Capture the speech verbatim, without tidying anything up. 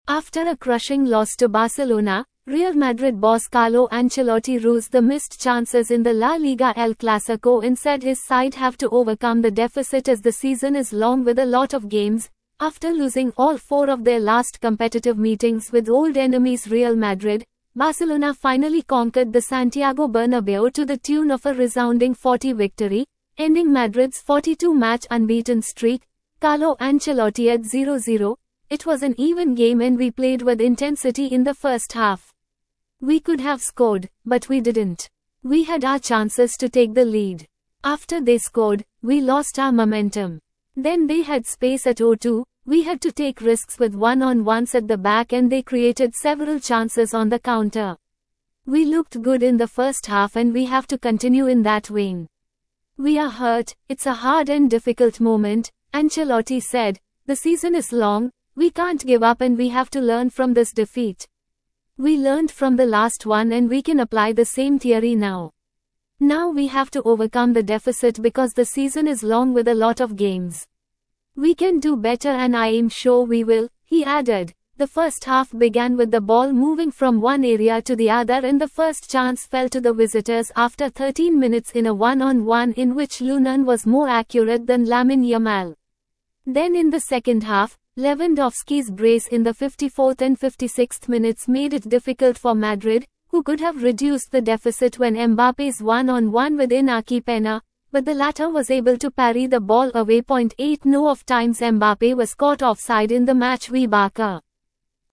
After a crushing loss to Barcelona, Real Madrid boss Carlo Ancelotti rules the missed chances in the La Liga El Clasico and said his side have to overcome the deficit as the season is long with a lot of games. After losing all four of their last competitive meetings with old enemies Real Madrid, Barcelona finally conquered the Santiago Bernabeu to the tune of a resounding forty victory, ending Madrid's forty-two match unbeaten streak. Carlo Ancelotti at zero zero. It was an even game and we played with intensity in the first half. We could have scored, but we didn't. We had our chances to take the lead. After they scored, we lost our momentum. Then they had space at O two, we had to take risks with one-on-ones at the back and they created several chances on the counter. We looked good in the first half and we have to continue in that vein. We are hurt, it's a hard and difficult moment, Ancelotti said. The season is long, we can't give up and we have to learn from this defeat. We learned from the last one and we can apply the same theory now. Now we have to overcome the deficit because the season is long with a lot of games. We can do better and I am sure we will, he added. The first half began with the ball moving from one area to the other and the first chance fell to the visitors after thirteen minutes in a one-on-one in which Lunan was more accurate than Lamine Yamal. Then in the second half, Lewandowski's brace in the fifty-fourth and fifty-sixth minutes made it difficult for Madrid, who could have reduced the deficit when Mbappe's one-on-one with Iñaki Peña, but the latter was able to parry the ball away. eight No of times Mbappe was caught offside in the match with Barca.